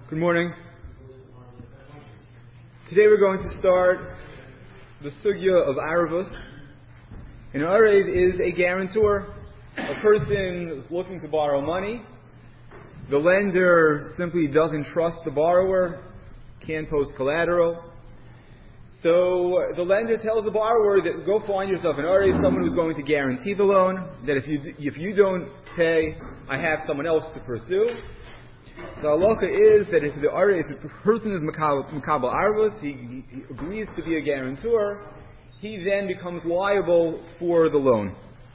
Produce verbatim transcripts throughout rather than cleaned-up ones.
Good morning. Today we're going to start the sugya of Arvus. An Arev is a guarantor. A person is looking to borrow money. The lender simply doesn't trust the borrower, can't post collateral. So the lender tells the borrower that go find yourself an Arev, someone who's going to guarantee the loan, that if you if you don't pay, I have someone else to pursue. So halacha is that if the Arev, if the person is makabel arvus, he, he agrees to be a guarantor, he then becomes liable for the loan.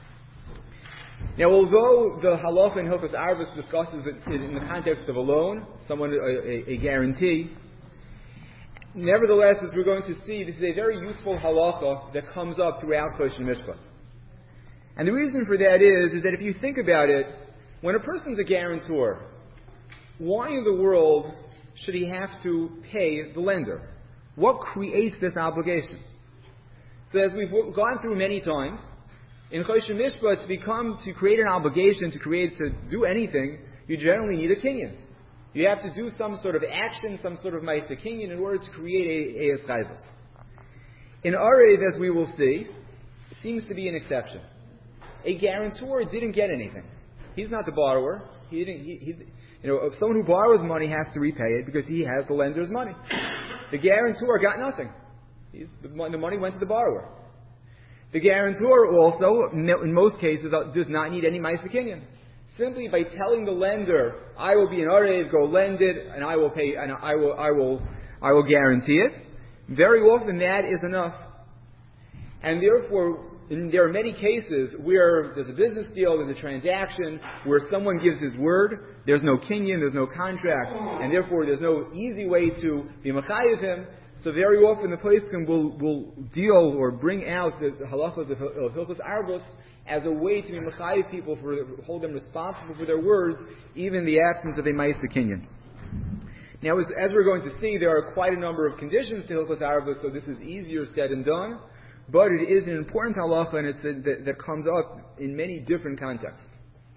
Now, although the halacha in Hilchos Arvus discusses it in the context of a loan, someone a, a, a guarantee, nevertheless, as we're going to see, this is a very useful halacha that comes up throughout Chosh Mishpat. And the reason for that is, is that if you think about it, when a person's a guarantor, why in the world should he have to pay the lender? What creates this obligation? So as we've gone through many times, in Chosh Mishpat, to become, to create an obligation, to create, to do anything, you generally need a kinyan. You have to do some sort of action, some sort of ma'aseh kinyan in order to create a, a eschayvus. In Arev, as we will see, seems to be an exception. A guarantor didn't get anything. He's not the borrower. He didn't, he, he, you know, if someone who borrows money has to repay it because he has the lender's money. The guarantor got nothing. He's, the, the money went to the borrower. The guarantor also, in most cases, does not need any ma'aseh kinyan. Simply by telling the lender, "I will be an Arev, go lend it, and I will pay, and I will, I will, I will guarantee it." Very often, that is enough. And therefore, in, there are many cases where there's a business deal, there's a transaction, where someone gives his word, there's no kinyan, there's no contract, and therefore there's no easy way to be mechayev him. So very often the poskim will, will deal or bring out the, the halachas of, of Hilchos Arvus as a way to be mechayev people, for hold them responsible for their words, even in the absence of a ma'aseh kinyan. Now, as, as we're going to see, there are quite a number of conditions to Hilchos Arvus, so this is easier said than done. But it is an important halacha, and it's a, that, that comes up in many different contexts.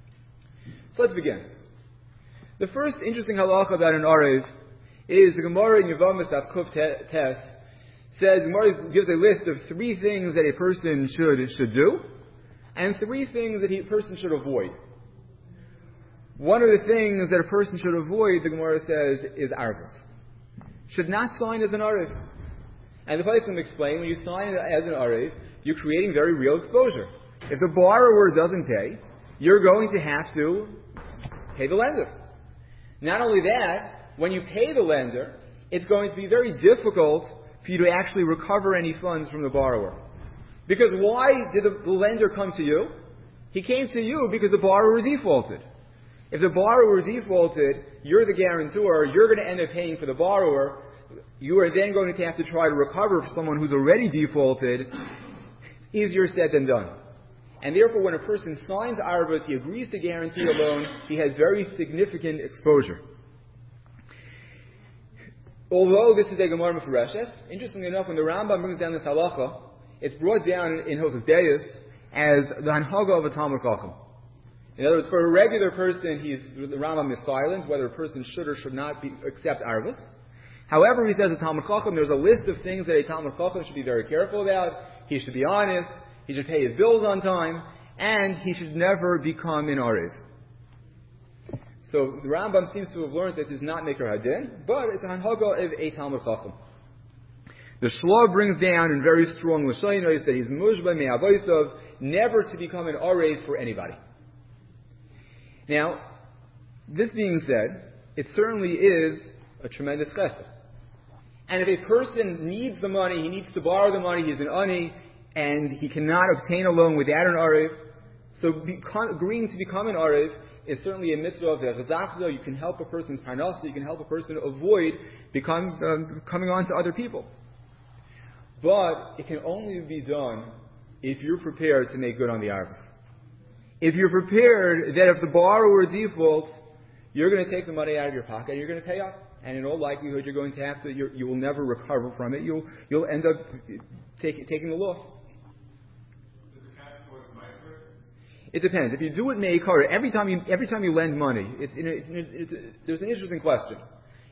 So let's begin. The first interesting halacha about an Arev is the Gemara in Yevamos Daf Kuf Tes says, Gemara gives a list of three things that a person should should do, and three things that a person should avoid. One of the things that a person should avoid, the Gemara says, is Arvus. Should not sign as an Arev. And the poskim explain, when you sign as an Arev, you're creating very real exposure. If the borrower doesn't pay, you're going to have to pay the lender. Not only that, when you pay the lender, it's going to be very difficult for you to actually recover any funds from the borrower. Because why did the lender come to you? He came to you because the borrower defaulted. If the borrower defaulted, you're the guarantor, you're going to end up paying for the borrower. You are then going to have to try to recover from someone who's already defaulted. Easier said than done. And therefore, when a person signs Arvus, he agrees to guarantee a loan, he has very significant exposure. Although this is a Gemara Mefureshes, interestingly enough, when the Rambam brings down this halacha, it's brought down in Hilchos Deis as the Hanhaga of a Talmud Chacham. In other words, for a regular person, he's, the Rambam is silent whether a person should or should not be, accept Arvus. However, he says a Talmud Chacham, there's a list of things that a Talmud Chacham should be very careful about. He should be honest, he should pay his bills on time, and he should never become an Arev. So the Rambam seems to have learned that this is not Mikra Hadin, but it's a Hanhaga of a Talmud Chacham. The Shloh brings down in very strong Lashonos that he's Muzba Me'avosav, never to become an Arev for anybody. Now, this being said, it certainly is a tremendous chesed. And if a person needs the money, he needs to borrow the money, he's an ani, and he cannot obtain a loan without an Arev, so become, agreeing to become an Arev is certainly a mitzvah of the You can help a person's parnasa, you can help a person avoid become, um, coming on to other people. But it can only be done if you're prepared to make good on the Arvus. If you're prepared that if the borrower defaults, you're going to take the money out of your pocket and you're going to pay up. And in all likelihood, you're going to have to, you will never recover from it. You'll, you'll end up take, taking the loss. Does it count towards meiser? It depends. If you do it meikar, every time you every time you lend money, it's, it's, it's, it's, there's an interesting question.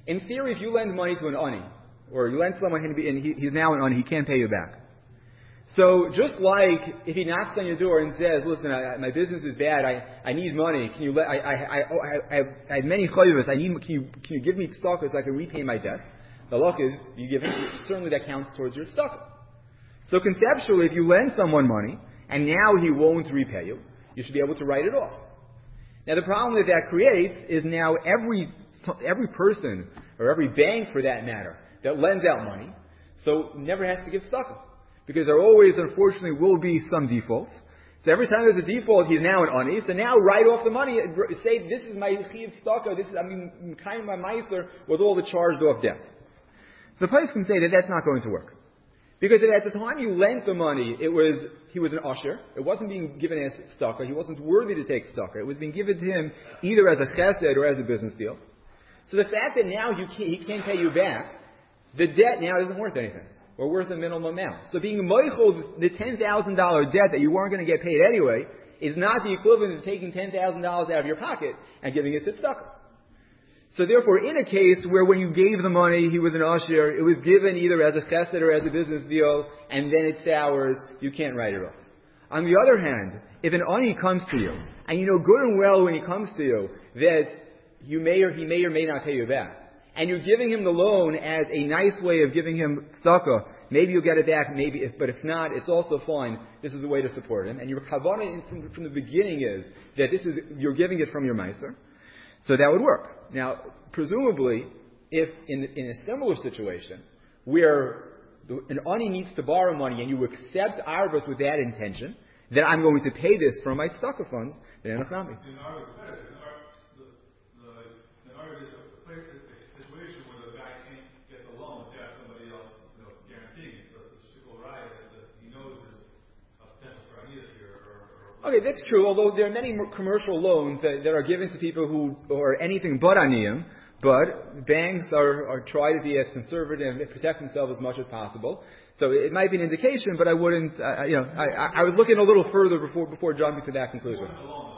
In theory, if you lend money to an ani, or you lend someone and he, he's now an ani, he can't pay you back. So just like if he knocks on your door and says, "Listen, I, my business is bad. I, I need money. Can you let? I I I, I, I, have, I have many chayvus. I need. Can you can you give me tzedakah so I can repay my debt?" The luck is you give him. Certainly that counts towards your tzedakah. So conceptually, if you lend someone money and now he won't repay you, you should be able to write it off. Now the problem that that creates is now every every person or every bank for that matter that lends out money, so never has to give tzedakah. Because there always, unfortunately, will be some defaults. So every time there's a default, he's now an ani. So now write off the money. Say, this is my chiv tzedakah. This is, I mean, kind of my meiser with all the charged off debt. So the place can say that that's not going to work. Because at the time you lent the money, it was, he was an usher. It wasn't being given as tzedakah. He wasn't worthy to take tzedakah. It was being given to him either as a chesed or as a business deal. So the fact that now you can't, he can't pay you back, the debt now isn't worth anything. Or worth a minimum amount. So being moichel, the ten thousand dollars debt that you weren't going to get paid anyway, is not the equivalent of taking ten thousand dollars out of your pocket and giving it to tzedakah. So therefore, in a case where when you gave the money, he was an usher, it was given either as a chesed or as a business deal, and then it sours, you can't write it off. On the other hand, if an ani comes to you, and you know good and well when he comes to you, that you may or he may or may not pay you back, and you're giving him the loan as a nice way of giving him tzedakah. Maybe you'll get it back, maybe, if, but if not, it's also fine. This is a way to support him. And your kavanah from, from the beginning is that this is, you're giving it from your meiser. So that would work. Now, presumably, if in, in a similar situation, where the, an ani needs to borrow money and you accept arvus with that intention, that I'm going to pay this from my tzedakah funds, then enough not me. Okay, that's true, although there are many commercial loans that, that are given to people who are anything but aniyim, but banks are, are try to be as conservative and protect themselves as much as possible. So it might be an indication, but I wouldn't, uh, you know, I, I would look in a little further before before jumping to that conclusion.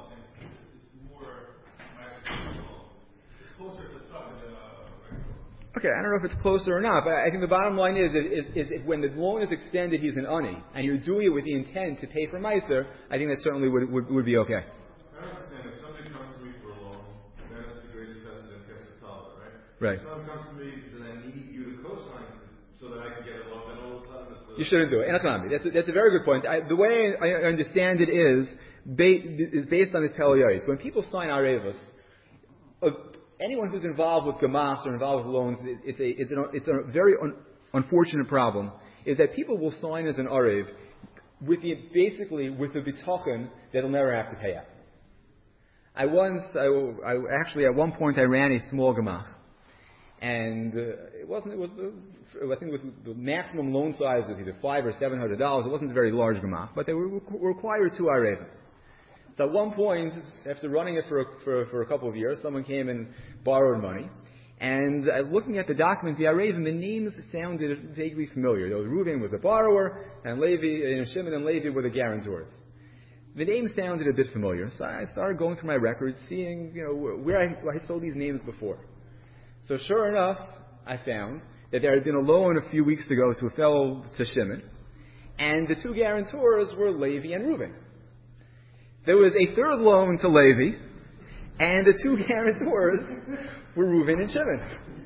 Okay, I don't know if it's closer or not, but I think the bottom line is, is, is, is when the loan is extended, he's an ani, and you're doing it with the intent to pay for meiser, I think that certainly would, would, would be okay. I understand if somebody comes to me for a loan, then it's the greatest chesed and chesed tala, right? Right. If someone comes to me and says, I need you to co-sign so that I can get a loan, then all of a sudden it's a... You shouldn't do it. That's a, that's a very good point. I, the way I understand it is, ba- is based on this Peleis. When people sign arevus, uh, anyone who's involved with gamas or involved with loans, it's a, it's, an, it's a very un, unfortunate problem, is that people will sign as an arev with the, basically with the bitachon that they'll never have to pay out. I once, I, I actually at one point I ran a small gamach, and uh, it wasn't, it was, uh, I think with the maximum loan size was either five or seven hundred dollars. It wasn't a very large gamach, but they were required two arevim. So at one point, after running it for a, for, for a couple of years, someone came and borrowed money. And uh, looking at the document, the Arevim, the names sounded vaguely familiar. You know, Reuven was a borrower, and Levi, and Shimon and Levi were the guarantors. The names sounded a bit familiar, so I started going through my records, seeing, you know, where I, where I saw these names before. So sure enough, I found that there had been a loan a few weeks ago to a fellow, to Shimon, and the two guarantors were Levi and Reuven. There was a third loan to Levi, and the two guarantors were Reuven and Shimon.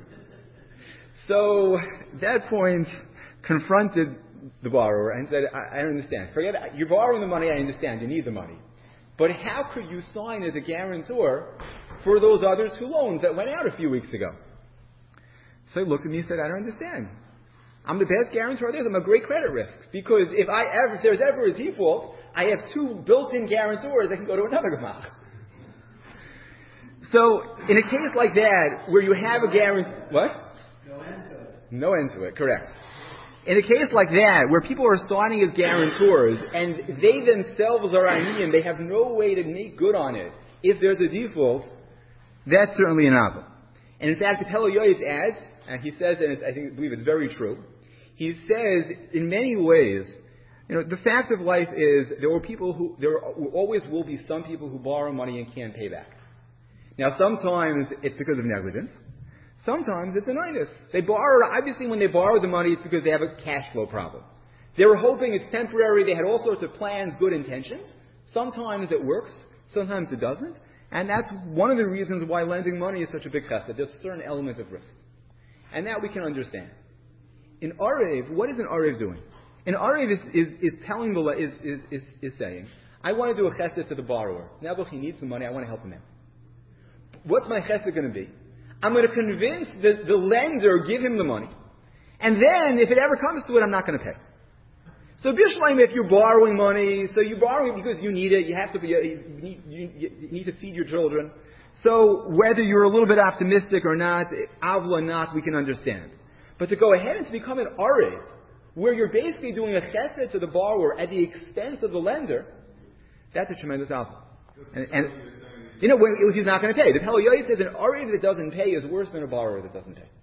So, at that point, confronted the borrower and said, I, I understand. Forget it. You're borrowing the money, I understand. You need the money. But how could you sign as a guarantor for those other two loans that went out a few weeks ago? So he looked at me and said, I don't understand. I'm the best guarantor there is. I'm a great credit risk. Because if I ever, if there's ever a default, I have two built-in guarantors that can go to another gemach. So, in a case like that, where you have a guarantee... What? No end to it. No end to it, correct. In a case like that, where people are signing as guarantors, and they themselves are aniyim, they have no way to make good on it, if there's a default, that's certainly an ava. And in fact, the Peleis adds, and he says, and it's, I think, I believe it's very true, he says, in many ways, you know, the fact of life is there were people who, there always will be some people who borrow money and can't pay back. Now, sometimes it's because of negligence. Sometimes it's an inus. They borrow, obviously when they borrow the money, it's because they have a cash flow problem. They were hoping it's temporary. They had all sorts of plans, good intentions. Sometimes it works. Sometimes it doesn't. And that's one of the reasons why lending money is such a big chesed. There's a certain element of risk. And that we can understand. In Arev, what is an Arev doing? An Arev is, is, is telling the, is, is, is, is saying, I want to do a chesed to the borrower. Now that he needs the money, I want to help him out. What's my chesed going to be? I'm going to convince the, the lender, give him the money. And then, if it ever comes to it, I'm not going to pay. So Bishleim, if you're borrowing money, so you borrow it because you need it, you have to be, you need, you, you need to feed your children. So whether you're a little bit optimistic or not, avla or not, we can understand. But to go ahead and to become an arev, where you're basically doing a chesed to the borrower at the expense of the lender, that's a tremendous avla. And, and you know, when, he's not going to pay. The Pele Yoetz says an arev that doesn't pay is worse than a borrower that doesn't pay.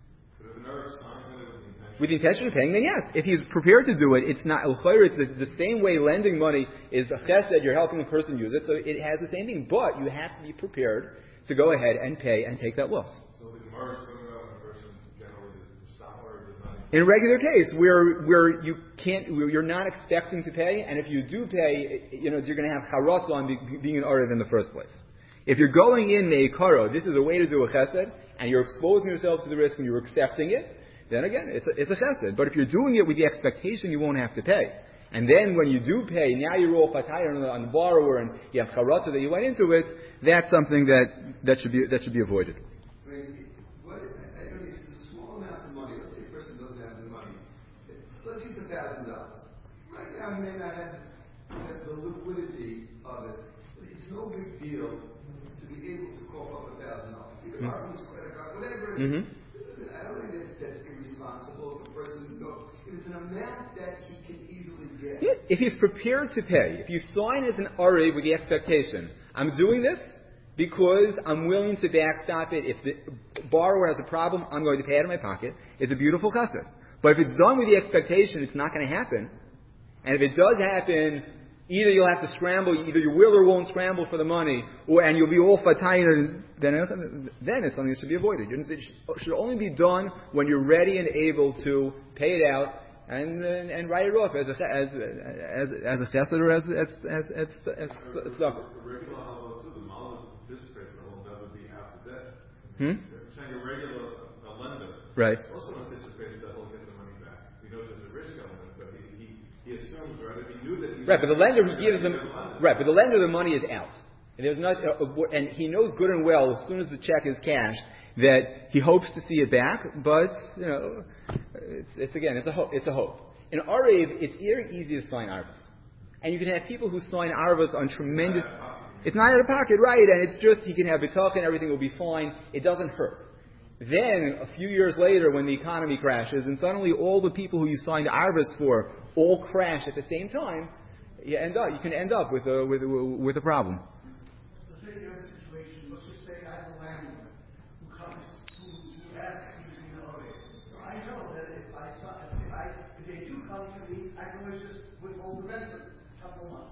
With the intention of paying, then yes. If he's prepared to do it, it's not, it's the, the same way lending money is a chesed, you're helping the person use it, so it has the same thing, but you have to be prepared to go ahead and pay and take that loss. So the Gemara is going out on a person generally to stop or does not. In a regular case, where where you can't, where you're not expecting to pay, and if you do pay, you know, you're going to have charatz on be, being an arev in the first place. If you're going in meikaro, this is a way to do a chesed, and you're exposing yourself to the risk and you're accepting it, then again, it's a, it's a chesed. But if you're doing it with the expectation you won't have to pay, and then when you do pay, now you're all patayr on, on the borrower, and you have charatza that you went into it, that's something that, that should be that should be avoided. I mean, what, I don't know, if it's a small amount of money, let's say a person doesn't have the money, let's use a thousand dollars. Right now, he may not have, have the liquidity of it, but it's no big deal to be able to cough up a thousand dollars. You can borrow his credit card, whatever it is. Mm-hmm. I don't think that that's irresponsible if the person knows. If it's an amount that he can easily get. Yeah, if he's prepared to pay, if you sign as an arev with the expectation, I'm doing this because I'm willing to backstop it. If the borrower has a problem, I'm going to pay out of my pocket. It's a beautiful chesed. But if it's done with the expectation it's not going to happen, and if it does happen, either you'll have to scramble, either you will or won't scramble for the money, or and you'll be all fatayr, then, then it's something that should be avoided. It should only be done when you're ready and able to pay it out and and, and write it off as a as as as a chesed or as as as as as tzedakah. Regular halacha too, the malach anticipates that he'll never be out of debt. Hmm? Saying a regular a lender right. also anticipates that he'll get the money back. He knows there's a risk element, but he, he He assumes, right? If he knew that he right, but the lender who gives them, right, but the lender the money is out, and there's not, uh, and he knows good and well as soon as the check is cashed that he hopes to see it back. But you know, it's, it's again, it's a hope. It's a hope. In Arev, it's very easy to sign arvas, and you can have people who sign arvas on tremendous. It's not out of pocket, right? And it's just he can have bitachon, everything will be fine. It doesn't hurt. Then, a few years later, when the economy crashes, and suddenly all the people who you signed arvas for all crash at the same time, you end up, you can end up with a with a, with a problem. Let's say you have a situation. Let's just say I have a landlord who comes who, who asks me to be an arev. So I know that if I if I if they do come to me, I can always just withhold the rent for a couple of months.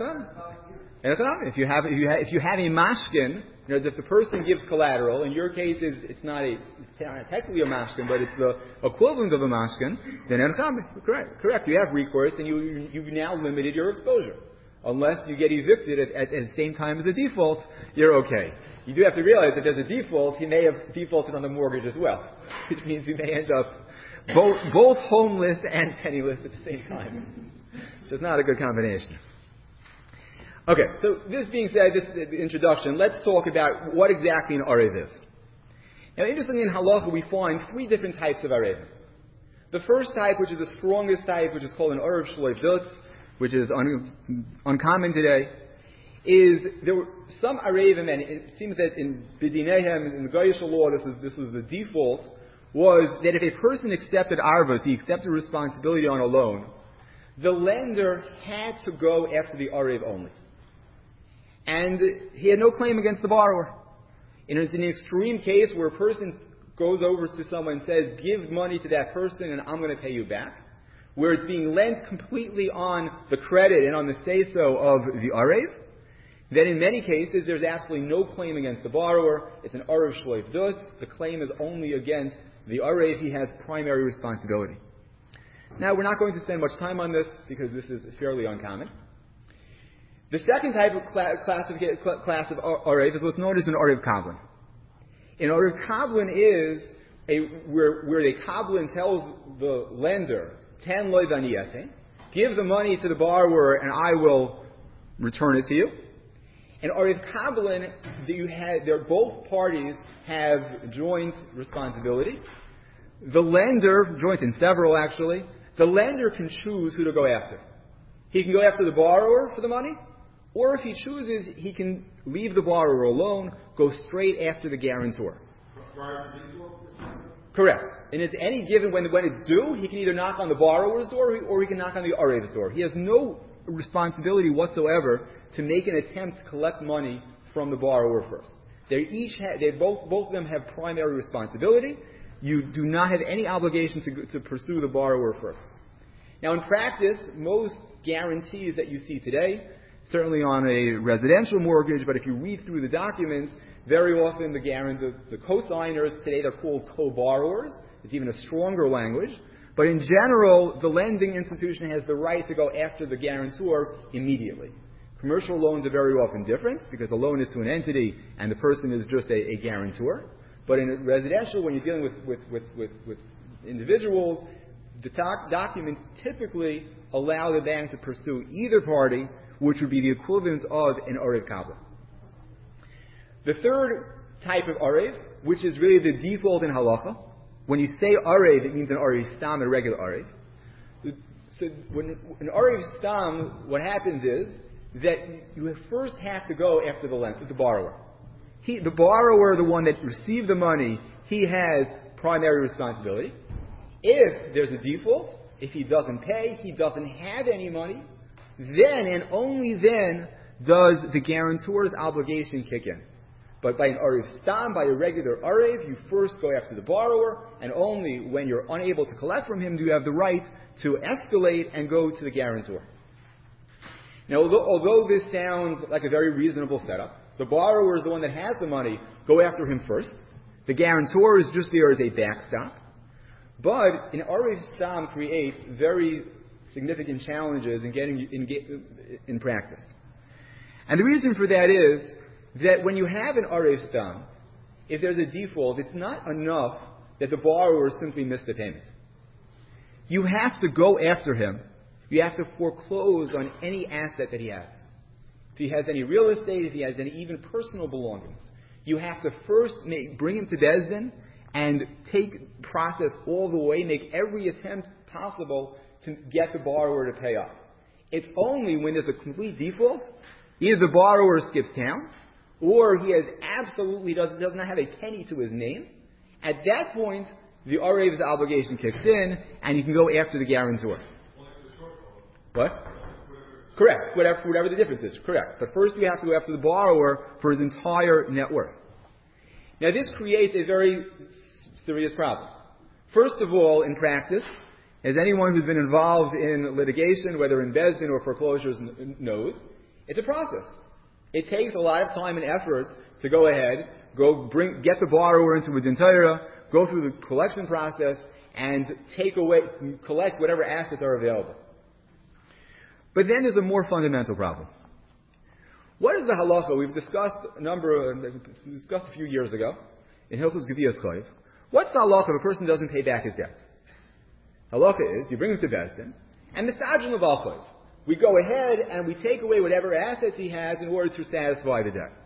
If you have if you have, if you have a mashkin, you know, if the person gives collateral, in your case is it's not a it's not technically a mashkin, but it's the equivalent of a mashkin, then correct, correct. You have recourse, and you you you've now limited your exposure. Unless you get evicted at, at, at the same time as a default, you're okay. You do have to realize that there's a default. He may have defaulted on the mortgage as well, which means you may end up both both homeless and penniless at the same time, which is not a good combination. Okay, so this being said, this is the introduction. Let's talk about what exactly an arev is. Now, interestingly, in halacha, we find three different types of arev. The first type, which is the strongest type, which is called an arev shloi dutz, which is un- uncommon today, is there were some arevim, and it seems that in B'dinehem, in the Goyish law, this is this is the default, was that if a person accepted arvos, he accepted responsibility on a loan, the lender had to go after the arev only. And he had no claim against the borrower. And it's an extreme case where a person goes over to someone and says, give money to that person and I'm going to pay you back, where it's being lent completely on the credit and on the say-so of the arev, then in many cases there's absolutely no claim against the borrower. It's an Arev Shloif Dut. The claim is only against the Arev. He has primary responsibility. Now, we're not going to spend much time on this because this is fairly uncommon. The second type of cla- class of, class of Arev is what's known as an Arev Kablin. An Arev Kablin is a, where, where the Kablin tells the lender, Ten loy vaniyate, give the money to the borrower and I will return it to you. In Arev Kablin, you have, there both parties have joint responsibility. The lender, joint and several actually, the lender can choose who to go after. He can go after the borrower for the money, or if he chooses, he can leave the borrower alone, go straight after the guarantor. Correct. And it's any given, when, when it's due, he can either knock on the borrower's door or he can knock on the Arev's door. He has no responsibility whatsoever to make an attempt to collect money from the borrower first. They each have, they both, both of them have primary responsibility. You do not have any obligation to, to pursue the borrower first. Now in practice, most guarantees that you see today, certainly on a residential mortgage, but if you read through the documents, very often the guarantor, the co-signers, today they're called co-borrowers. It's even a stronger language. But in general, the lending institution has the right to go after the guarantor immediately. Commercial loans are very often different because the loan is to an entity and the person is just a, a guarantor. But in residential, when you're dealing with, with, with, with, with individuals, the doc- documents typically allow the bank to pursue either party, which would be the equivalent of an Arev Kablin. The third type of Arev, which is really the default in halacha, when you say Arev, it means an Arev Stam, a regular Arev. So when an Arev Stam, what happens is that you first have to go after the lender, the borrower. He, the borrower, the one that received the money, he has primary responsibility. If there's a default, if he doesn't pay, he doesn't have any money, then and only then does the guarantor's obligation kick in. But by an Arev Stam, by a regular Arev, you first go after the borrower, and only when you're unable to collect from him do you have the right to escalate and go to the guarantor. Now, although, although this sounds like a very reasonable setup, the borrower is the one that has the money, go after him first. The guarantor is just there as a backstop. But an Arev Stam creates very significant challenges in getting in, in practice. And the reason for that is that when you have an Arev Stam, if there's a default, it's not enough that the borrower simply missed the payment. You have to go after him. You have to foreclose on any asset that he has. If he has any real estate, if he has any even personal belongings, you have to first make, bring him to Beis Din and take process all the way, make every attempt possible to get the borrower to pay up. It's only when there's a complete default, either the borrower skips town, or he has absolutely does, does not have a penny to his name. At that point, the Arev's obligation kicks in, and you can go after the guarantor. What? Correct. Whatever, whatever the difference is. Correct. But first you have to go after the borrower for his entire net worth. Now this creates a very serious problem. First of all, in practice, as anyone who's been involved in litigation, whether in Beis Din or foreclosures knows, it's a process. It takes a lot of time and effort to go ahead, go bring, get the borrower into a din Torah, go through the collection process, and take away, collect whatever assets are available. But then there's a more fundamental problem. What is the halacha? We've discussed a number of, we discussed a few years ago in Hilchos Geviyas Chayv. What's the halacha if a person doesn't pay back his debt? Halacha is you bring him to Beis Din, and misajin l'val chayv. We go ahead and we take away whatever assets he has in order to satisfy the debt.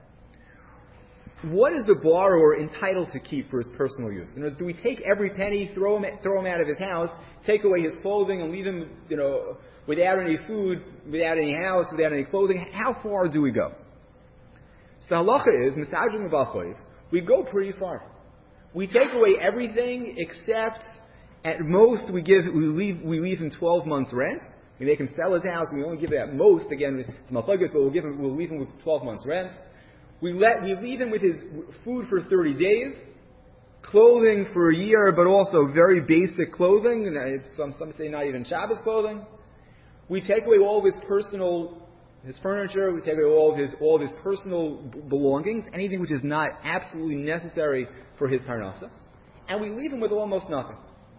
What is the borrower entitled to keep for his personal use? In other words, do we take every penny, throw him, throw him out of his house, take away his clothing, and leave him, you know, without any food, without any house, without any clothing? How far do we go? So the halacha is, misajin l'val chayv, we go pretty far. We take away everything except, at most, we give, we leave, we leave him twelve months rent. We make him sell his house. We only give it at most, again, it's malchagos, but we'll give him, we'll leave him with twelve months rent. We let, we leave him with his food for thirty days, clothing for a year, but also very basic clothing. And some, some say not even Shabbos clothing. We take away all of his personal his furniture, we take away all of his, all of his personal b- belongings, anything which is not absolutely necessary for his parnasa, and we leave him with almost nothing.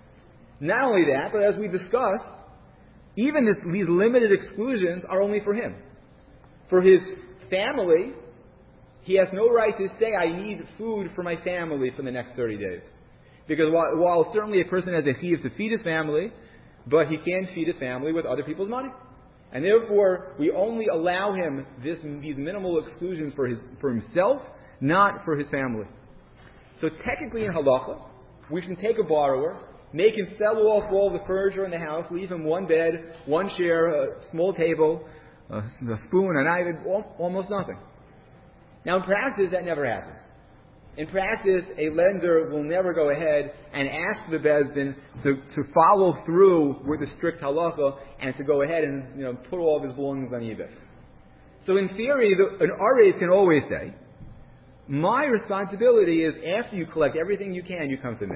Not only that, but as we discussed, even this, these limited exclusions are only for him. For his family, he has no right to say, I need food for my family for the next thirty days. Because while, while certainly a person has a chiyuv to feed his family, but he can't feed his family with other people's money. And therefore, we only allow him this, these minimal exclusions for, his, for himself, not for his family. So technically in halacha, we can take a borrower, make him sell off all the furniture in the house, leave him one bed, one chair, a small table, a, a spoon, a knife, almost nothing. Now in practice, that never happens. In practice, a lender will never go ahead and ask the Beis Din to, to follow through with the strict halacha and to go ahead and, you know, put all of his belongings on eBay. So in theory, the, an Arev can always say, my responsibility is after you collect everything you can, you come to me.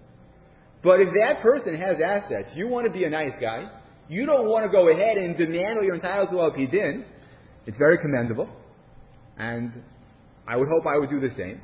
But if that person has assets, you want to be a nice guy, you don't want to go ahead and demand what you're entitled to al pi din, it's very commendable, and I would hope I would do the same.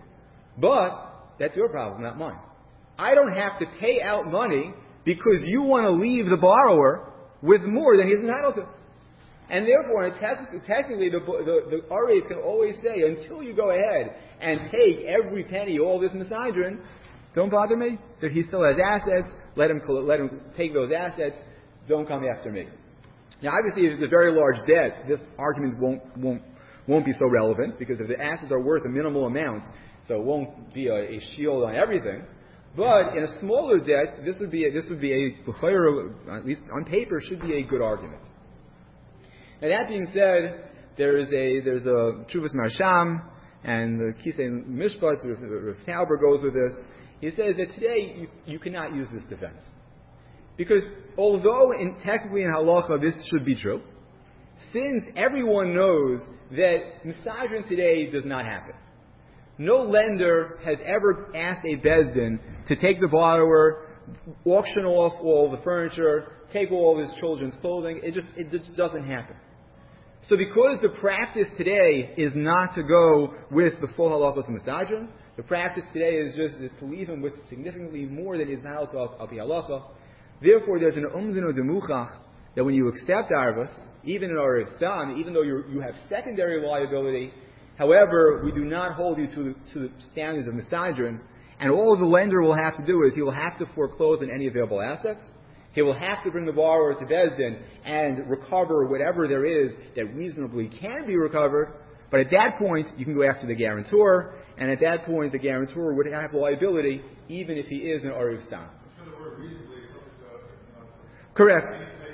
But that's your problem, not mine. I don't have to pay out money because you want to leave the borrower with more than he's entitled to. And therefore, technically, the, the, the Arev can always say, until you go ahead and take every penny, all this misidron, don't bother me. That he still has assets, let him, let him take those assets, don't come after me. Now, obviously, if it's a very large debt, this argument won't, won't, won't be so relevant, because if the assets are worth a minimal amount, so it won't be a, a shield on everything. But in a smaller debt, this would be a, this would be a, at least on paper, should be a good argument. Now that being said, there is a there's a Chuvas Marsham and the Kisei Mishpat, Rav Tauber goes with this. He says that today you, you cannot use this defense, because although in, technically in halacha this should be true, since everyone knows that misidron today does not happen. No lender has ever asked a Beis Din to take the borrower, auction off all the furniture, take all of his children's clothing. It just it just doesn't happen. So because the practice today is not to go with the full halachos of misidron, the practice today is just is to leave him with significantly more than is entitled to al pi halacha. Therefore, there's an umzino demuchach that when you accept arvus, even in Arev Stam, even though you you have secondary liability, however, we do not hold you to, to the standards of misidron, and all the lender will have to do is he will have to foreclose on any available assets. He will have to bring the borrower to Beis Din and recover whatever there is that reasonably can be recovered. But at that point, you can go after the guarantor, and at that point, the guarantor would have liability, even if he is an Arev Stam. Correct.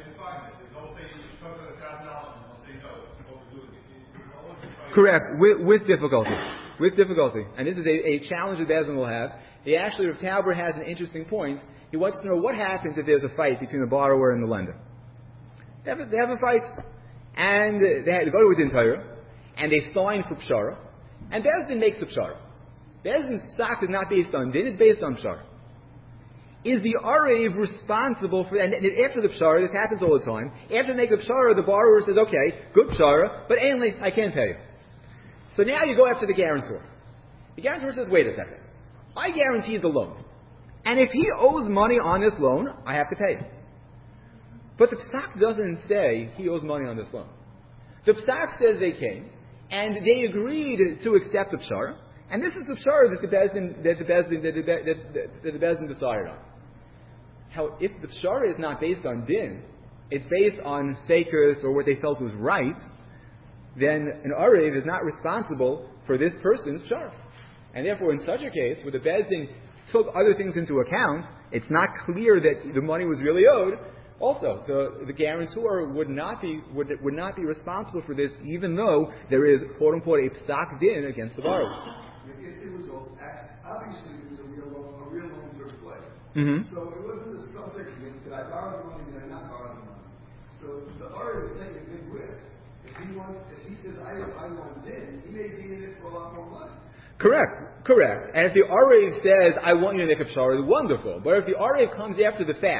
Correct, with, with difficulty. With difficulty. And this is a, a challenge that Beis Din will have. He actually, Rav Tauber has an interesting point. He wants to know what happens if there's a fight between the borrower and the lender. They have a, they have a fight, and they, have, they go to a din Torah, and they sign for pshara, and Beis Din makes a pshara. Beis Din's psak is not based on din, it's based on pshara. Is the Arev responsible for that? And after the pshara, this happens all the time, after they make a pshara, the borrower says, okay, good pshara, but ainly, I can't pay you. So now you go after the guarantor. The guarantor says, wait a second. I guaranteed the loan. And if he owes money on this loan, I have to pay him. But the psak doesn't say he owes money on this loan. The psak says they came, and they agreed to accept the pshara, and this is the pshara that the Beis Din, that the Beis Din, that the, that, that, that the Beis Din decided on. How, if the pshara is not based on din, it's based on seikus or what they felt was right, then an Arev is not responsible for this person's pshara. And therefore, in such a case, where the Beis Din took other things into account, it's not clear that the money was really owed. Also, the, the guarantor would not be would, would not be responsible for this, even though there is quote unquote a psak din against the borrower. If it was a, obviously it was a real loan, a real loan took place. Mm-hmm. So it wasn't a subject did I borrow the money, did I not borrow the money? So the Arev is taking a big risk. If he wants, if he says I I want din, he may be in it for a lot more money. Correct, correct. And if the Arev says, I want you to make a pshara, wonderful. But if the Arev comes after the fact,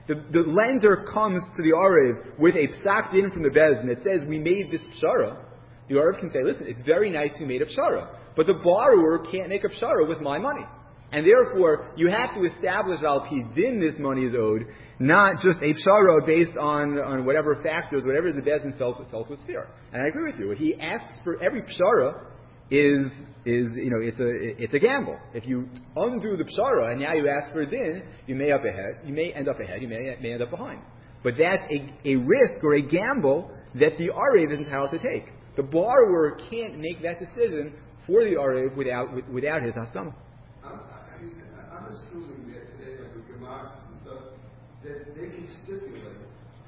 the, the lender comes to the Arev with a psak din from the Bezdin that says, we made this pshara, the Arev can say, listen, it's very nice you made a pshara, but the borrower can't make a pshara with my money. And therefore, you have to establish al pi din this money is owed, not just a pshara based on, on whatever factors, whatever the Bezdin felt, felt was fair. And I agree with you. What he asks for every pshara is, is, you know, it's a, it's a gamble. If you undo the pshara and now you ask for a din, you may up ahead, you may end up ahead, you may, may end up behind. But that's a, a risk or a gamble that the Arev is entitled to take. The borrower can't make that decision for the Arev without, with, without his haskama. I'm, I mean, I'm assuming that today, like with Gemaks and stuff, that they can stipulate,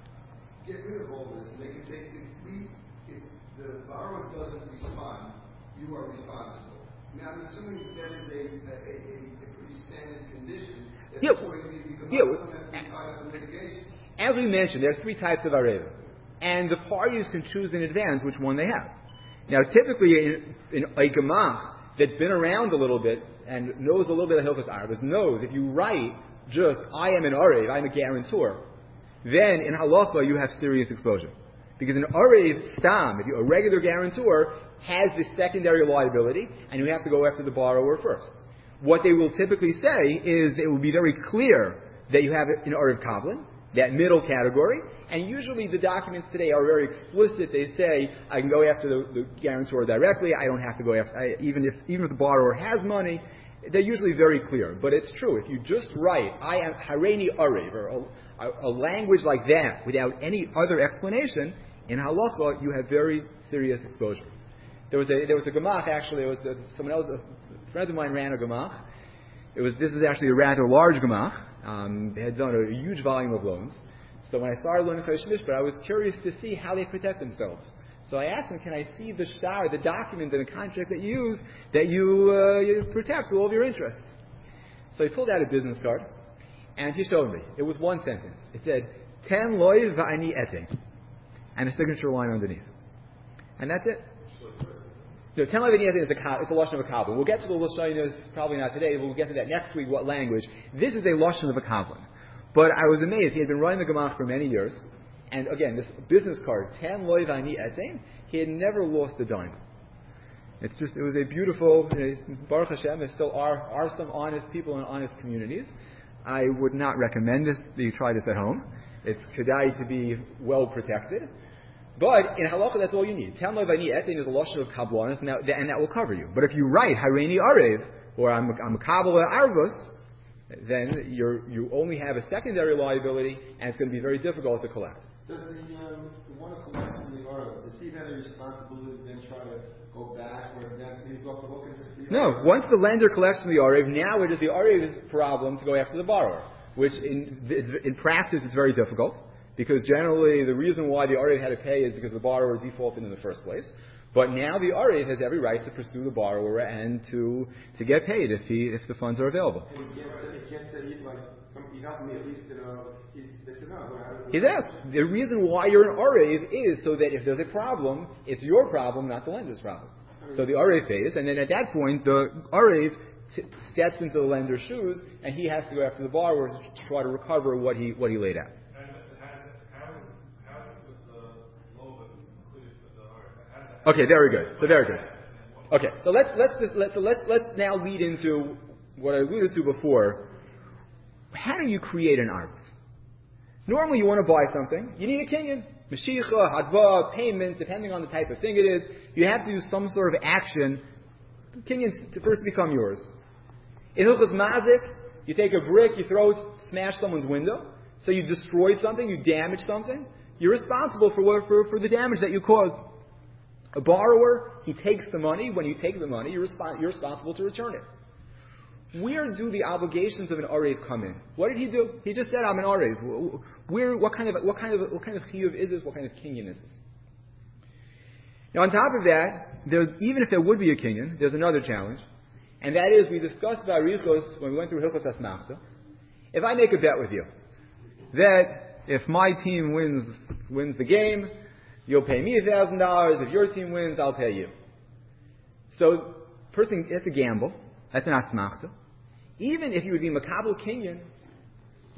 get rid of all this, and they can say, if we, if the borrower doesn't respond, you are responsible. Now, I'm assuming that that is a, a, a, a pretty standard condition. That's yeah, why the, the Gemaks yeah, don't have to be part of the litigation. As we mentioned, there are three types of Areva. And the parties can choose in advance which one they have. Now, typically, in, in a Gemach that's been around a little bit and knows a little bit of Hilchos Arevos, knows if you write just, I am an Arev, I'm a guarantor, then in Halacha you have serious exposure. Because an Arev Stam, if you're a regular guarantor, has this secondary liability, and you have to go after the borrower first. What they will typically say is it will be very clear that you have an Arev Kavlan, that middle category, and usually the documents today are very explicit. They say, I can go after the, the guarantor directly, I don't have to go after, I, even if even if the borrower has money, they're usually very clear. But it's true, if you just write, I am Hareini Arev, or a, a, a language like that, without any other explanation, in Halacha, you have very serious exposure. There was a, there was a Gemach, actually, it was a, someone else, a friend of mine ran a Gemach. It was, this is actually a rather large Gemach. Um, they had done a, a huge volume of loans. So when I started learning Chodesh Mishpat, I was curious to see how they protect themselves. So I asked him, can I see the shtar, the document and the contract that you use, that you, uh, you protect all of your interests? So he pulled out a business card, and he showed me. It was one sentence. It said, Ten loy va'ani etin, and a signature line underneath. And that's it. No, ten loy va'ani etin is a, it's a lashon of a kavlan. We'll get to the lashonos probably not today, but we'll get to that next week, what language. This is a lashon of a kavlan. But I was amazed. He had been running the Gemach for many years. And again, this business card, Ten loy va'ani etin, he had never lost a dime. It's just, it was a beautiful, you know, Baruch Hashem, there still are, are some honest people in honest communities. I would not recommend this, that you try this at home. It's kedai to be well protected. But in halacha, that's all you need. Ten loy va'ani etin is a lashon of kabbalah, and that, and that will cover you. But if you write Hareini Arev, or I'm I'm a kabbalah arvos, then you're, you only have a secondary liability, and it's going to be very difficult to collect. Does the, um, the one who collects from the Arev, does he have a responsibility to then try to go back, or then he's off the hook and just be... No, once the lender collects from the Arev, now it is the Arev's problem to go after the borrower, which in, in practice is very difficult, because generally the reason why the Arev had to pay is because the borrower defaulted in the first place. But now the Arev has every right to pursue the borrower and to to get paid if he if the funds are available. And he can't, he can't say, like, you got me at least, you know, he's, they said, no, He's out. The reason why you're an Arev is so that if there's a problem, it's your problem, not the lender's problem. So the Arev pays, and then at that point, the Arev t- steps into the lender's shoes, and he has to go after the borrower to try to recover what he what he laid out. Okay, very good. So very good. Okay, so let's let's let's so let's let's now lead into what I alluded to before. How do you create an art? Normally, you want to buy something. You need a kinyan, mashicha, hadva, payment, depending on the type of thing it is. You have to do some sort of action. Kinyan to first become yours. In Hilchos Mazik, you take a brick, you throw it, smash someone's window. So you destroyed something, you damaged something. You're responsible for what, for for the damage that you caused. A borrower, he takes the money. When you take the money, you're, resp- you're responsible to return it. Where do the obligations of an Arev come in? What did he do? He just said, "I'm an Arev." Where? What kind of what kind of what kind of chiyuv is this? What kind of kinyan is this? Now, on top of that, there, even if there would be a kinyan, there's another challenge, and that is we discussed about Arichos when we went through Hilchos Asmachta. If I make a bet with you that if my team wins wins the game, you'll pay me a thousand dollars. If your team wins, I'll pay you. So, person, that's a gamble. That's an asmachta. Even if you would be makabel kinyan,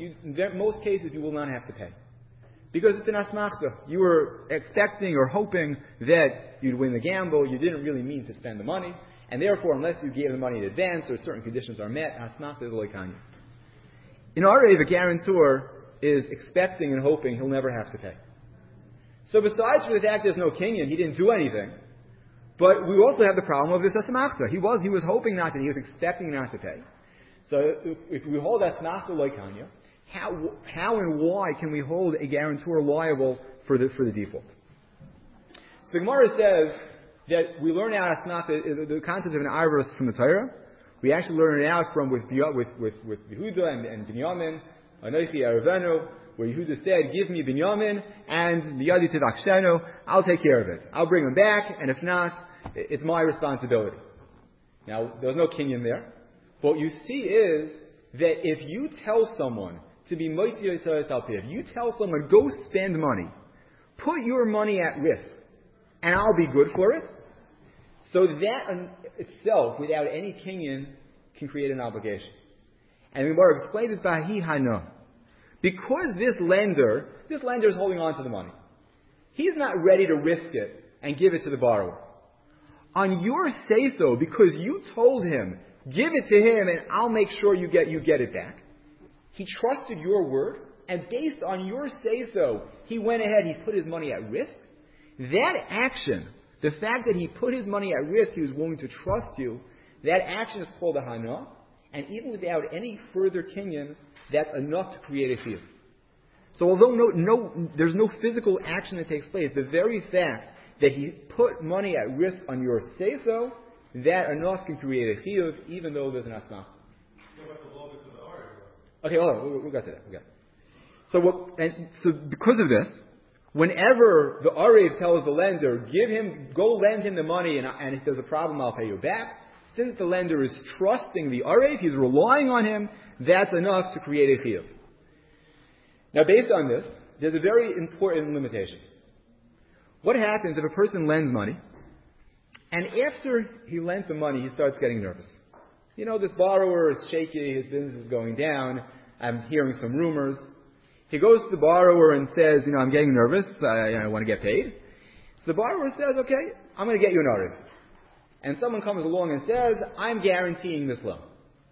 you, in most cases you will not have to pay. Because it's an asmachta. You were expecting or hoping that you'd win the gamble. You didn't really mean to spend the money. And therefore, unless you gave the money in advance or certain conditions are met, asmachta is loikanya. In Arev, a guarantor is expecting and hoping he'll never have to pay. So besides for the fact there's no kinyan, he didn't do anything, but we also have the problem of this asmachta. He was, he was hoping not to, he was expecting not to pay. So if, if we hold asmachta loikanya, how, how and why can we hold a guarantor liable for the, for the default? So the Gemara says that we learn out asmachta, the concept of an arvus from the Torah. We actually learn it out from with with with, with Yehuda and, and Binyamin, Anochi Arevenu, where Yehuda said, "Give me Binyamin and Miyadi Tivakshenu. I'll take care of it. I'll bring him back, and if not, it's my responsibility." Now, there's no kinyan there. What you see is that if you tell someone to be Moitzi Yitzayis Alpiv, you tell someone, go spend money, put your money at risk, and I'll be good for it. So that itself, without any kinyan, can create an obligation. And the Gemara explains it by Hi Hana. Because this lender, this lender is holding on to the money. He's not ready to risk it and give it to the borrower. On your say-so, because you told him, give it to him and I'll make sure you get, you get it back. He trusted your word, and based on your say-so, he went ahead, he put his money at risk. That action, the fact that he put his money at risk, he was willing to trust you, that action is called a hana, and even without any further kinyan, that's enough to create a chiyuv. So although no, no, there's no physical action that takes place, the very fact that he put money at risk on your say-so, that enough can create a chiyuv, even though there's an asmach. Okay, hold on, we'll, we'll get to that. We'll get. So, what, and so because of this, whenever the Arev tells the lender, give him, go lend him the money, and, and if there's a problem, I'll pay you back. Since the lender is trusting the Arev, he's relying on him, that's enough to create a chiyuv. Now, based on this, there's a very important limitation. What happens if a person lends money, and after he lent the money, he starts getting nervous? You know, this borrower is shaky, his business is going down, I'm hearing some rumors. He goes to the borrower and says, you know, I'm getting nervous, I, I want to get paid. So the borrower says, okay, I'm going to get you an Arev. And someone comes along and says, I'm guaranteeing this loan.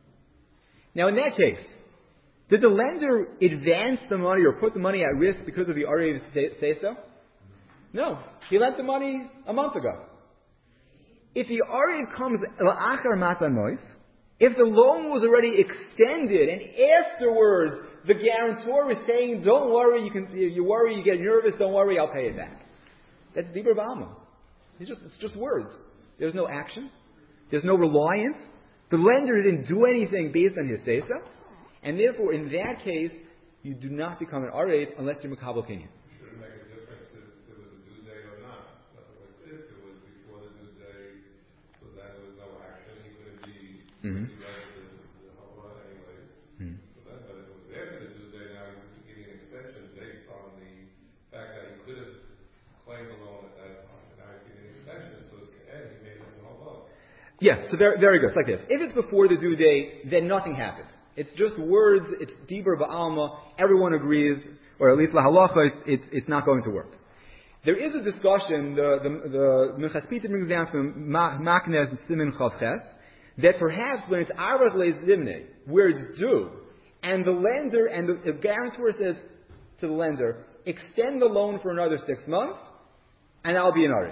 Now in that case, did the lender advance the money or put the money at risk because of the Arev's say-so? No. He lent the money a month ago. If the Arev comes la'achar matan mois, if the loan was already extended and afterwards the guarantor is saying, don't worry, you can, you worry, you get nervous, don't worry, I'll pay it back. That's Dibur Ba'alma. It's just, it's just words. There's no action. There's no reliance. The lender didn't do anything based on his say-so. And therefore, in that case, you do not become an Arev unless you're Makabel Kinyan. Should it make a difference if it was a due date or not? In other words, if it was before the due date, so that there was no action, he couldn't be Mm-hmm. he read the, the Hava anyways. Mm-hmm. So then, but if it was after the due date, now he's giving an extension based on the fact that he could have claimed the loan at that time. And now he's giving an extension, so it's and he made it the whole loan. Yeah, so very, very good. It's like this. If it's before the due date, then nothing happens. It's just words, it's Dibur Ba'alma, everyone agrees, or at least La Halacha, it's, it's, it's not going to work. There is a discussion, the, the, the Minchas Pita brings down from Maknes and Simin Chavches, that perhaps when it's Arvach Le'Zimne, where it's due, and the lender, and the, the guarantor says to the lender, extend the loan for another six months, and I'll be an Arev.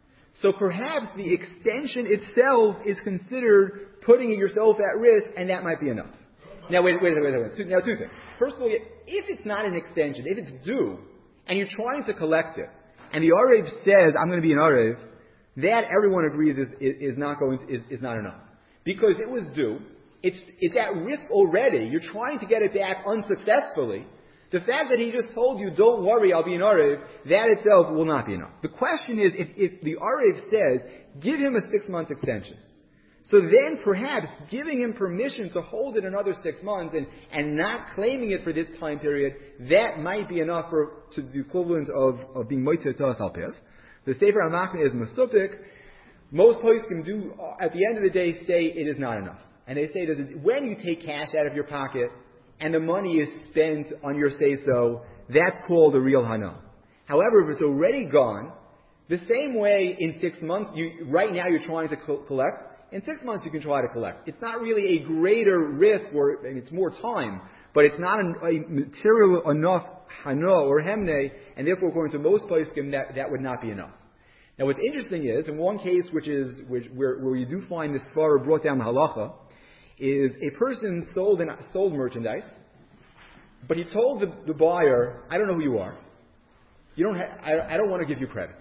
So perhaps the extension itself is considered putting yourself at risk, and that might be enough. Now wait, wait, wait, wait, wait. Two, now two things. First of all, if it's not an extension, if it's due, and you're trying to collect it, and the Arev says, I'm going to be an Arev, that everyone agrees is, is, is not going to, is, is not enough. Because it was due, it's, it's at risk already, you're trying to get it back unsuccessfully. The fact that he just told you, don't worry, I'll be an Arev, that itself will not be enough. The question is, if, if the Arev says, give him a six-month extension, so then perhaps giving him permission to hold it another six months and, and not claiming it for this time period, that might be enough for to the equivalent of, of being Moitzeh Toras Alpiv. The Sefer HaMachne is Masupik. Most poskim do, at the end of the day, say it is not enough. And they say, does it, when you take cash out of your pocket, and the money is spent on your say-so, that's called a real hana. However, if it's already gone, the same way in six months, you, right now you're trying to co- collect, in six months you can try to collect. It's not really a greater risk, or it's more time, but it's not a, a material enough hana or hemne, and therefore according to most poskim, that, that would not be enough. Now what's interesting is, in one case which is, which, where, where you do find this svara brought down the halacha, is a person sold, an, sold merchandise, but he told the, the buyer, I don't know who you are. You don't ha- I, I don't want to give you credit.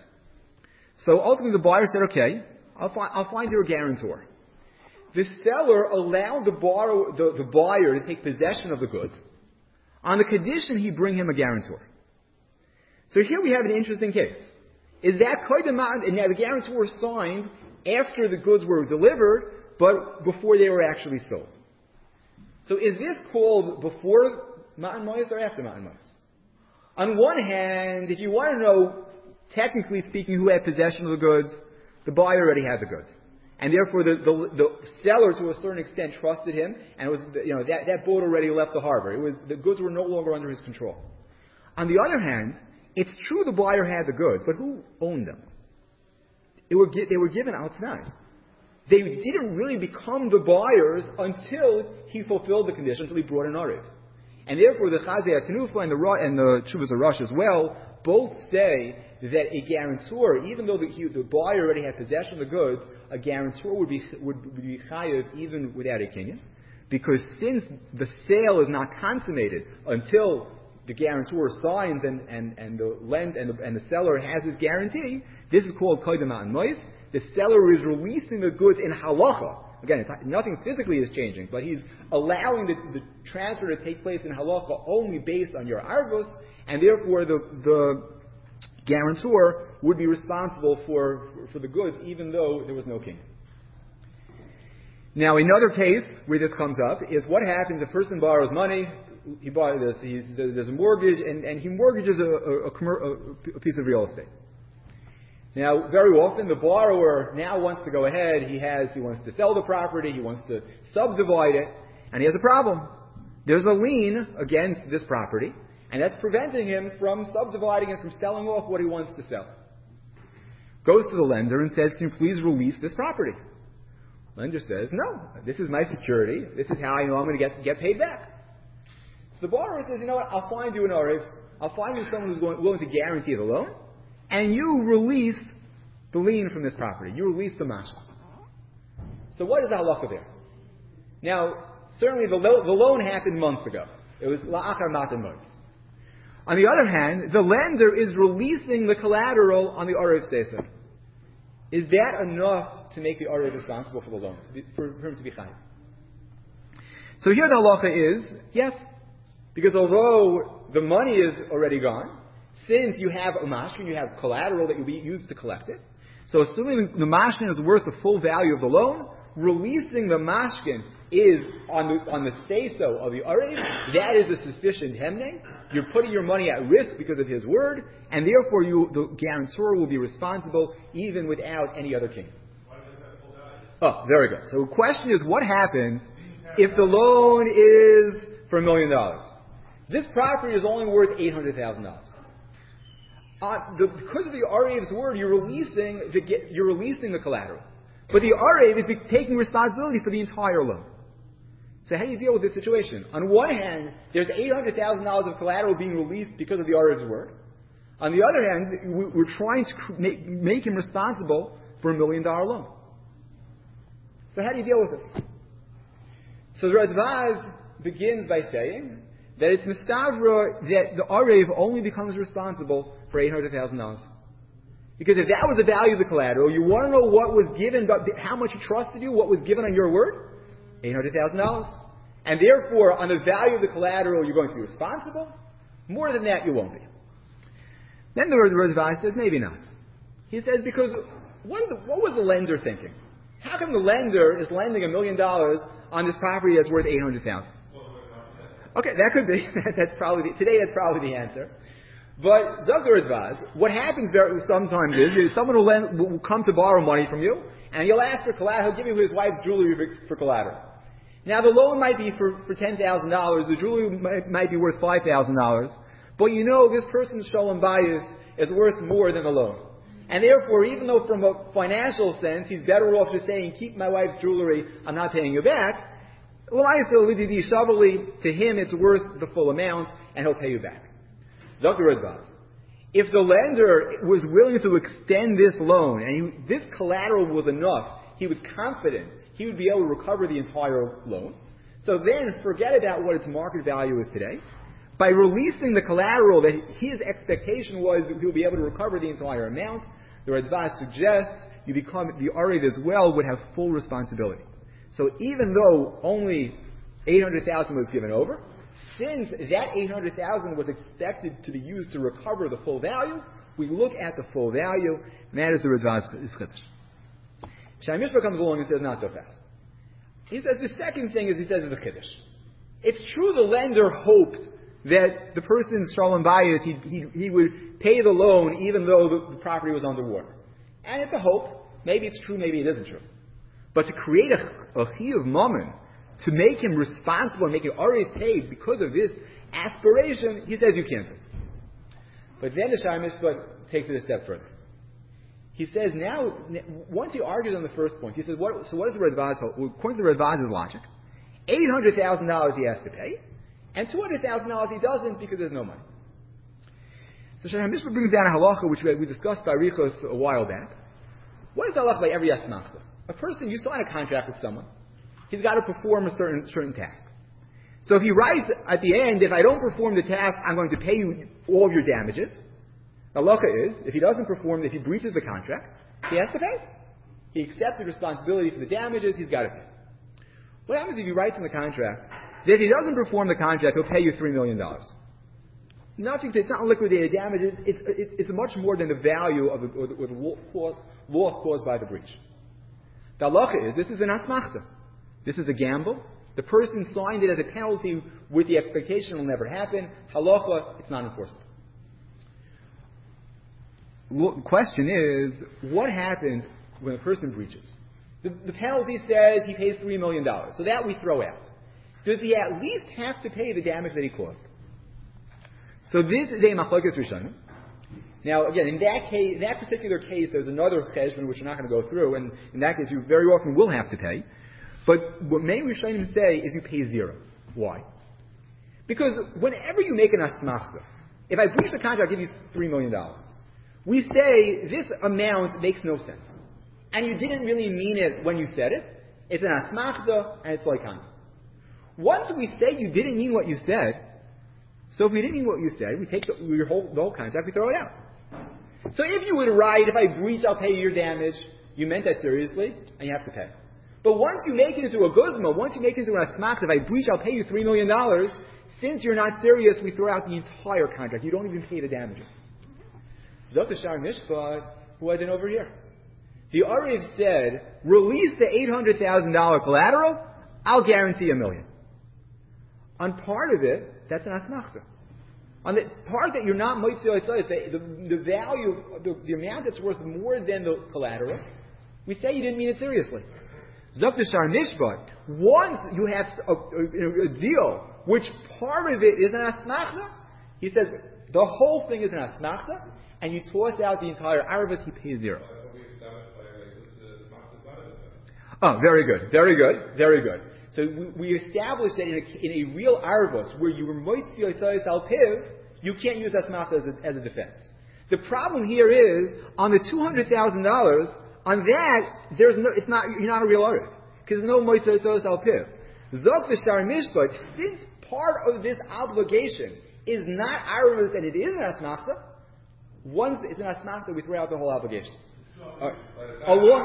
So ultimately the buyer said, okay, I'll find, I'll find you a guarantor. The seller allowed the, borrow, the, the buyer to take possession of the goods on the condition he bring him a guarantor. So here we have an interesting case. Is that kodemat, and now the guarantor signed after the goods were delivered, but before they were actually sold. So is this called before Ma'an Mois or after Ma'an Mois? On one hand, if you want to know, technically speaking, who had possession of the goods, the buyer already had the goods. And therefore the, the, the seller, to a certain extent, trusted him, and it was, you know, that, that boat already left the harbor. It was, the goods were no longer under his control. On the other hand, it's true the buyer had the goods, but who owned them? They were, they were given outside. They didn't really become the buyers until he fulfilled the condition, until he brought an arid. And therefore the Chazei HaTenufa and the, and the Chuvas HaRush as well both say that a guarantor, even though the, he, the buyer already had possession of the goods, a guarantor would be would be chayav even without a kinyan, because since the sale is not consummated until the guarantor signs and, and, and the lend and the, and the seller has his guarantee, this is called kodem ma'an mois. The seller is releasing the goods in halacha. Again, it's, nothing physically is changing, but he's allowing the, the transfer to take place in halacha only based on your arvus, and therefore the, the guarantor would be responsible for, for, for the goods even though there was no king. Now, another case where this comes up is what happens if a person borrows money, he borrows this, he's, there's a mortgage, and, and he mortgages a, a, a, a piece of real estate. Now, very often the borrower now wants to go ahead, he has, he wants to sell the property, he wants to subdivide it, and he has a problem. There's a lien against this property, and that's preventing him from subdividing and from selling off what he wants to sell. Goes to the lender and says, can you please release this property? Lender says, no, this is my security, this is how I know I'm going to get, get paid back. So the borrower says, you know what, I'll find you an Arif, I'll find you someone who's going, willing to guarantee the loan, and you release the lien from this property. You release the mashal. So what is the halacha there? Now, certainly the, lo- the loan happened months ago. It was la'achar matan mois. On the other hand, the lender is releasing the collateral on the Arif Seser. Is that enough to make the Arif responsible for the loan, to be, for, for him to be chayiv? So here the halacha is, yes, because although the money is already gone, since you have a mashkin, you have collateral that will be used to collect it. So assuming the mashkin is worth the full value of the loan, releasing the mashkin is on the on the say-so of the arev. That is a sufficient hemne. You're putting your money at risk because of his word, and therefore you, the guarantor will be responsible even without any other king. Oh, very good. So the question is, what happens if the loan is for a million dollars? This property is only worth eight hundred thousand dollars. Uh, the, because of the Arev's word, you're releasing the you're releasing the collateral, but the Arev is taking responsibility for the entire loan. So how do you deal with this situation? On one hand, there's eight hundred thousand dollars of collateral being released because of the Arev's word. On the other hand, we're trying to make, make him responsible for a million dollar loan. So how do you deal with this? So the Radbaz begins by saying that it's mistavra that the Arev only becomes responsible for eight hundred thousand dollars. Because if that was the value of the collateral, you want to know what was given, but how much he trusted you, what was given on your word? eight hundred thousand dollars. And therefore, on the value of the collateral, you're going to be responsible. More than that, you won't be. Then the Radbaz says, maybe not. He says, because what, the, what was the lender thinking? How come the lender is lending a million dollars on this property that's worth eight hundred thousand dollars? Okay, that could be. that's probably the, today. That's probably the answer. But Zakar Advaz, what happens very sometimes is, is someone will, lend, will come to borrow money from you, and he'll ask for collateral. He'll give you his wife's jewelry for, for collateral. Now the loan might be for, for ten thousand dollars, the jewelry might, might be worth five thousand dollars, but you know this person's shalom bayis is worth more than the loan. And therefore, even though from a financial sense, he's better off just saying, keep my wife's jewelry, I'm not paying you back, to him it's worth the full amount, and he'll pay you back. If the lender was willing to extend this loan, and he, this collateral was enough, he was confident he would be able to recover the entire loan, so then forget about what its market value is today. By releasing the collateral that his expectation was that he'll be able to recover the entire amount, the Radbaz suggests you become, the Arev as well would have full responsibility. So even though only eight hundred thousand dollars was given over, since that eight hundred thousand dollars was expected to be used to recover the full value, we look at the full value, and that is the Radbaz Chiddush. Shai Mishpah comes along and says, not so fast. He says the second thing is, he says, is a Chiddush. It's true the lender hoped that the person's shalom bayis, he, he, he would pay the loan even though the, the property was underwater. And it's a hope. Maybe it's true, maybe it isn't true. But to create a, a chiyuv mammon, to make him responsible and make him already paid because of this aspiration, he says you can't do. But then the Shai Mishpah takes it a step further. He says now, once he argues on the first point, he says, what, so what is the Radbaz? Well, according to the Radbaz's logic, eight hundred thousand dollars he has to pay, and two hundred thousand dollars he doesn't because there's no money. So Shai Mishpah brings down a halacha which we discussed by Richos a while back. What is the halacha by every asmachta? A person, you sign a contract with someone, he's got to perform a certain certain task. So if he writes at the end, if I don't perform the task, I'm going to pay you all of your damages. The halacha is, if he doesn't perform, if he breaches the contract, he has to pay. He accepts the responsibility for the damages, he's got to pay. What happens if he writes in the contract that if he doesn't perform the contract, he'll pay you three million dollars? Nothing, it's not liquidated damages, it's, it's, it's much more than the value of the, or the, or the loss caused by the breach. The halacha is, this is an asmachta. This is a gamble. The person signed it as a penalty with the expectation it will never happen. Halacha, it's not enforceable. The question is, what happens when a person breaches? The, the penalty says he pays three million dollars. So that we throw out. Does he at least have to pay the damage that he caused? So this is a machlokes rishonim. Now, again, in that case, in that particular case, there's another cheshbon which we're not going to go through, and in that case, you very often will have to pay. But what many rishonim say is you pay zero. Why? Because whenever you make an asmachta, if I breach the contract, I'll give you three million dollars. We say this amount makes no sense, and you didn't really mean it when you said it. It's an asmachta, and it's like kind. Once we say you didn't mean what you said, so if we didn't mean what you said, we take the, your whole, the whole contract, we throw it out. So if you would write, if I breach, I'll pay you your damage, you meant that seriously, and you have to pay. But once you make it into a guzma, once you make it into an asmach, if I breach, I'll pay you three million dollars, since you're not serious, we throw out the entire contract. You don't even pay the damages. Zot Shai Mishpah, who had been over here. The Arev said, release the eight hundred thousand dollars collateral, I'll guarantee a million. On part of it, that's an asmachta. On the part that you're not moitzi oitzayis, the, the, the value, the, the amount that's worth more than the collateral, we say you didn't mean it seriously. Zok Shai Mishpah, once you have a, a, a deal, which part of it is an asmachta, he says the whole thing is an asmachta, and you toss out the entire arvus, he pays zero. Oh, very good, very good, very good. So we, we established that in a, in a real arvus, where you were moitzi oitzayis al piv, you can't use asmachta as a, as a defense. The problem here is, on the two hundred thousand dollars, on that, there's no, it's not, you're not a real arv, because there's no moitzi oitzayis al piv. Zok Shai Mishpah, since part of this obligation is not arvus and it is an asmachta, once it's an asmachta, we throw out the whole obligation. Uh, along,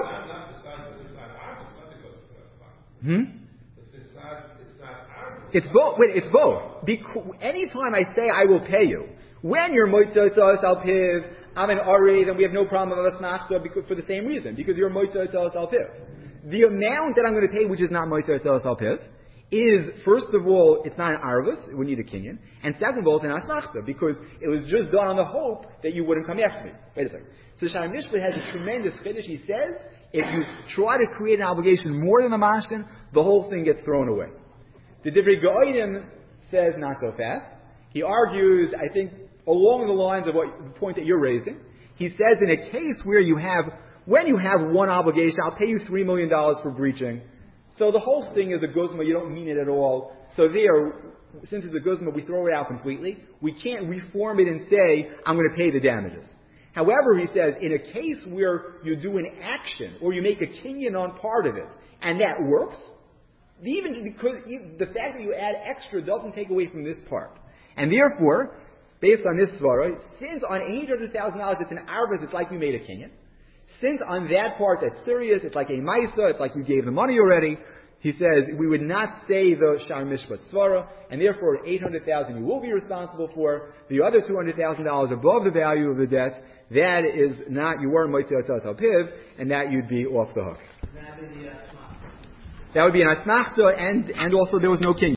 hmm? It's both. Wait, it's both. Because anytime I say I will pay you, when you're moitza tzos al piv, I'm an ari, then we have no problem with asmachta because for the same reason, because you're moitza tzos al piv. The amount that I'm going to pay, which is not moitza tzos al piv, is first of all, it's not an arvus, it would need a kinyan, and second of all, it's an asmachta because it was just done on the hope that you wouldn't come after me. Wait a second. So Shai Mishpah has a tremendous chiddush. He says, if you try to create an obligation more than the mashkin, the whole thing gets thrown away. The Divrei Gaonim says not so fast. He argues, I think, along the lines of what the point that you're raising. He says in a case where you have, when you have one obligation, I'll pay you three million dollars for breaching. So the whole thing is a guzma, you don't mean it at all. So there, since it's a guzma, we throw it out completely. We can't reform it and say, I'm going to pay the damages. However, he says, in a case where you do an action, or you make a kinyan on part of it, and that works, even because even the fact that you add extra doesn't take away from this part. And therefore, based on this svara, since on eight hundred thousand dollars it's an arbus, it's like you made a kinyan. Since on that part that's serious, it's like a maisa, it's like you gave the money already, he says, we would not say the Shar Mishpat Svara, and therefore eight hundred thousand dollars you will be responsible for. The other two hundred thousand dollars above the value of the debt, that is not, you weren't Moitzi Atzas Al Piv, and that you'd be off the hook. That would be an asmachta, and, and also there was no king.